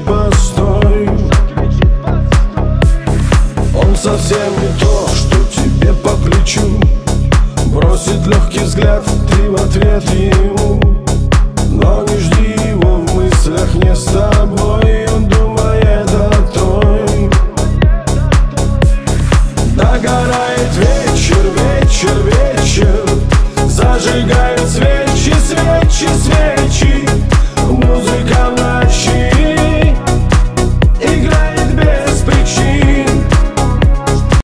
постой. Он совсем не то, что тебе по плечу. Бросит легкий взгляд, ты в ответ ему. Но не жди его в мыслях не с тобой.